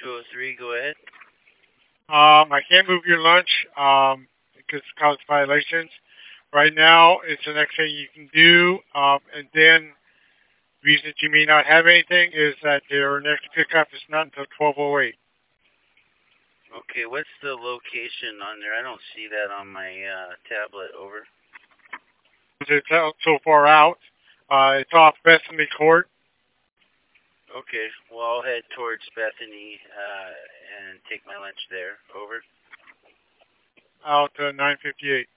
203, go ahead. I can't move your lunch because it causes violations. Right now, it's the next thing you can do. And then the reason that you may not have anything is that your next pickup is not until 12:08. Okay, what's the location on there? I don't see that on my tablet. Over. It's out so far out. It's off Bethany Court, Okay, well, I'll head towards Bethany and take my lunch there. Over. out 958.